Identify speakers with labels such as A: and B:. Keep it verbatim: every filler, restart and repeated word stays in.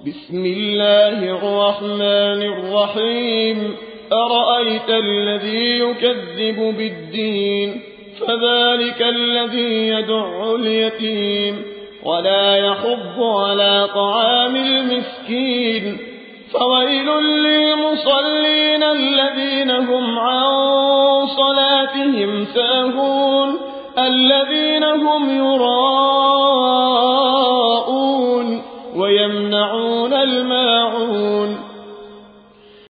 A: بسم الله الرحمن الرحيم أرأيت الذي يكذب بالدين فذلك الذي يدع اليتيم ولا يحض على طعام المسكين فويل للمصلين الذين هم عن صلاتهم ساهون الذين هم يراءون ويمنعون